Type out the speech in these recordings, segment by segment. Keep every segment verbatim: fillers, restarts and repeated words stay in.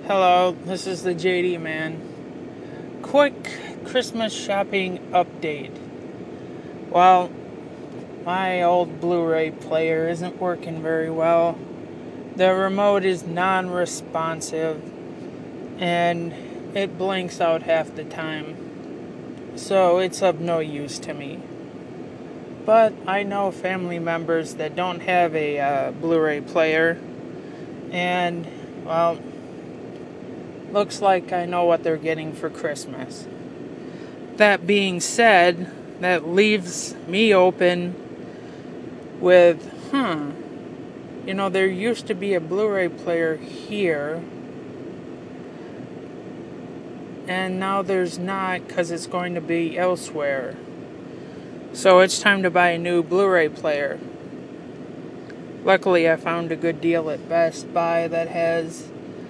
Hello, this is the J D Man. Quick Christmas shopping update. Well, my old Blu-ray player isn't working very well. The remote is non-responsive and it blinks out half the time. So it's of no use to me. But I know family members that don't have a uh, Blu-ray player, and, well, looks like I know what they're getting for Christmas. That being said, that leaves me open with, hmm, you know, there used to be a Blu-ray player here, and now there's not because it's going to be elsewhere. So it's time to buy a new Blu-ray player. Luckily, I found a good deal at Best Buy that has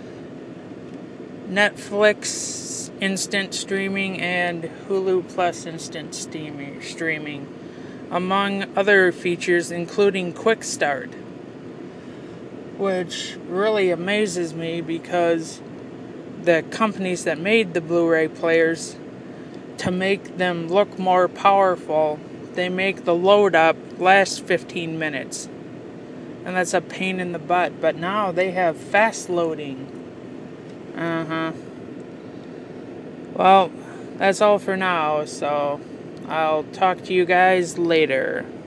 Netflix instant streaming and Hulu Plus instant streaming, among other features including Quick Start, which really amazes me because the companies that made the Blu-ray players, to make them look more powerful, they make the load up last fifteen minutes, and that's a pain in the butt. But now they have fast loading. Uh-huh. Well, that's all for now, so I'll talk to you guys later.